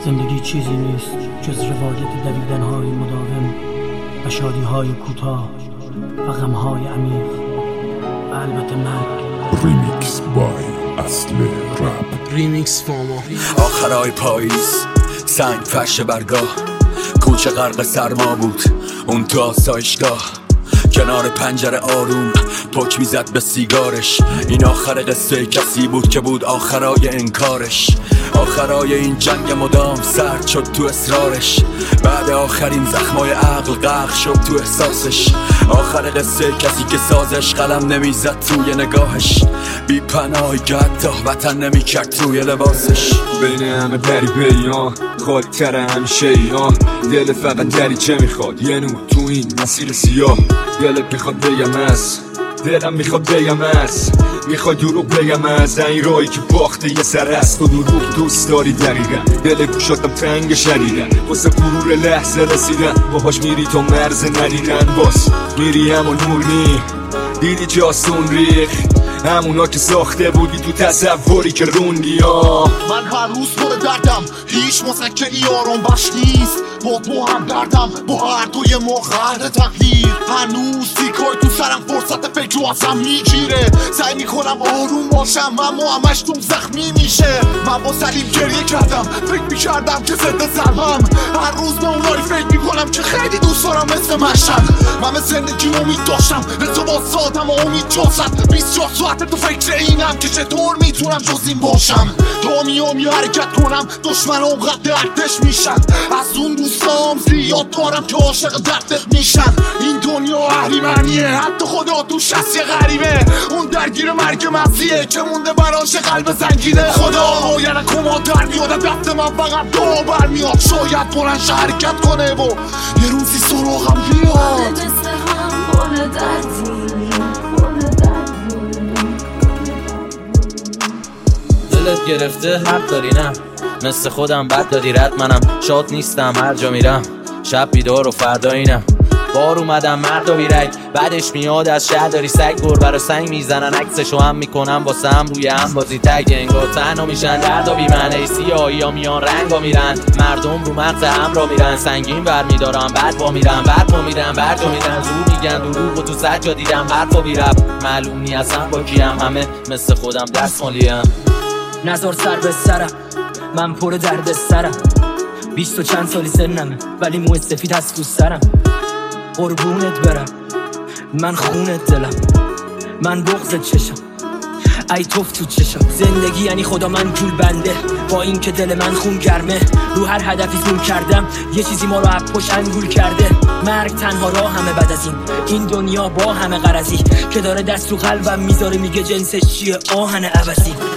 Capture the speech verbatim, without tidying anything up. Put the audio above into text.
زندگی چیزی نیست جز روایت دویدن‌های مداوم و شادی‌های کوتاه و غم‌های عمیق و البته مرگ. ریمیکس بای اصل رپ. ریمیکس فاما. آخرای پاییز سنگ فرش برگاه، کوچه غرق سرما بود اون تو آسایشگاه، کنار پنجره آروم پک میزد به سیگارش. این آخر قصه کسی بود که بود آخرای انکارش، آخرای این جنگ مدام سرد شد تو اصرارش. بعد آخرین زخمای عقل غرق شد تو احساسش. آخر قصه کسی که سازش قلم نمیزد توی نگاهش، بی پناهی که حتی وطن نمیکرد توی لباسش. بین همه بری بیان خالی تر همیشه یا دل فقط دری چه میخواد یه نور تو این مسیر سیاه. دلت میخواد بگم از دلم میخواد بگم از میخواد دروغ بگم از این راهی که باخته یه سر است و دروغ دوست داری دقیقا. دل گوشاتم تنگ شدیدن واسه غرور لحظه رسیدن، باهاش میری تا مرز ندیدن، باز میری همون نور نی دیدی جاستون ریخ همونا که ساخته بودی تو تصوری که روندی. من هر روز پر دردم، هیچ مسکنی آرام بخش نیست. با تو هم دردم، با هر دوی ما قهر تقدیر. هنوز تیکای تو سرم فرصت فکر رو ازم میگیره. سعی میکنم آروم باشم اما همش توم زخمی میشه. من با سلیم گریه کردم، فکر میکردم که ضد ضربم. هر روز به اونایی فکر میکنم که خیلی دوست دارم مثل مشهد. من به زندگی امید داشتم، به تو با سادم و امید جازد. بیست و چهار ساعت تو فکر اینم که چطور میتونم جز این باشم. تا میام یه حرکت کنم دشمن اوقات دردش میشن. از اون دوستام زیاد دارم که عاشق دردت میشن. این دنیا اهریمنیه، حتی خدا توش هست یه غریبه. اون درگیر مرگ مغزیه که مونده براش قلب زنگیده. خدا باید کما در میاد دست من فقط دو برمیاد. شاید بلنش حرکت کنه و یه روزی سراغم بیاد. مثل هم بونه دردی دلت گرفته حق داری نه، مثل خودم بد دادی رد. منم شاد نیستم هر جا میرم، شب بیدار و فردا اینم. بار اومدم مرد و بیرک، بعدش میاد از شهر داری سگ. گربه رو سنگ میزنن عکسشو هم میکنم واسه هم روی هم بازی تگ. انگار تنها میشن درد و بیمنه سیاهی ها میان رنگ ها میرن. مردم رو مغز هم را میرن، سنگین بر میدارم بعد با میرن. برد با میرن برد میرن زور میگن دروغ و تو سجا دیدم حرف و بیرب. معلوم نی اصلا با کیم، همه مثل خودم دست مالیم. نظر سر به سرم، من پر درد سرم. بیست و چند سالی سنمه ولی موی سفید هست تو سرم. قربونت برم من خونت دلم، من بغضت چشم ای توف تو چشم. زندگی یعنی خدا من جول بنده، با این که دل من خون گرمه. رو هر هدفی زون کردم یه چیزی ما رو از پشت انگول کرده. مرگ تنها راه همه بعد از این، این دنیا با همه غرضی که داره دست رو قلبم میذاره میگه جنسش چیه آهن عوضی.